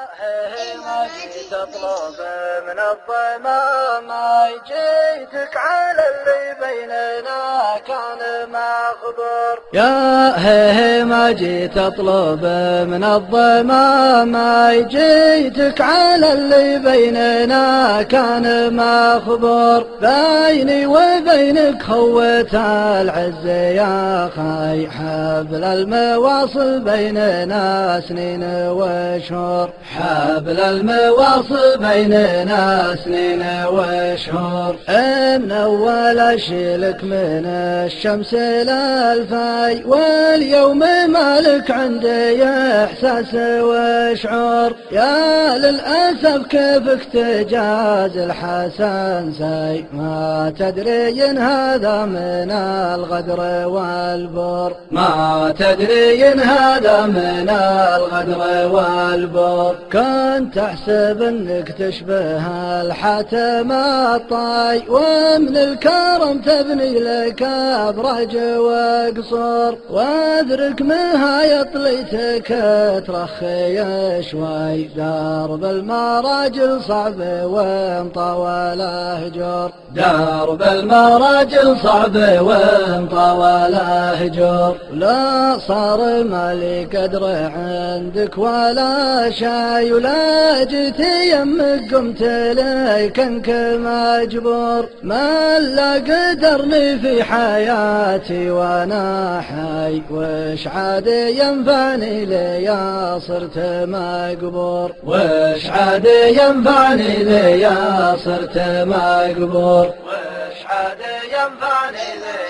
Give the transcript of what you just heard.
ما جيت اطلب من الضمان، جيتك على اللي بيننا كان مخبور. يا هيه ما جيت اطلب من الضمان، جيتك على اللي بيننا كان مخبور. بيني وبينك خوة العز يا خي، حبل المواصل بيننا سنين وشهور. حبل المواصل بيننا سنين وشهور. من اول اشيلك من الشمس للفي، واليوم مالك عندي احساس وشعور. يا للاسف كيفك تجاز الحسن سي، ما تدري ان هذا من الغدر والبور. ما تدري ان هذا من الغدر والبور. كنت احسب انك تشبه الحاتم الطاي، ومن الكرم تبني لك ابراج وقصور. واذرك منها طليتك ترخي شوي، درب المراجل صعب ومطول هجور. درب المراجل صعب ومطول هجور. لا صار مالي قدر عندك ولا شاي، ولا جيت يمك قمت لي كنك مجبور. ما لا قدرني في حياتي وانا حي، وش عاد ينفعني ليا صرت مقبور. وش عاد ينفعني ليا صرت مقبور. وش عاد ينفعني ليا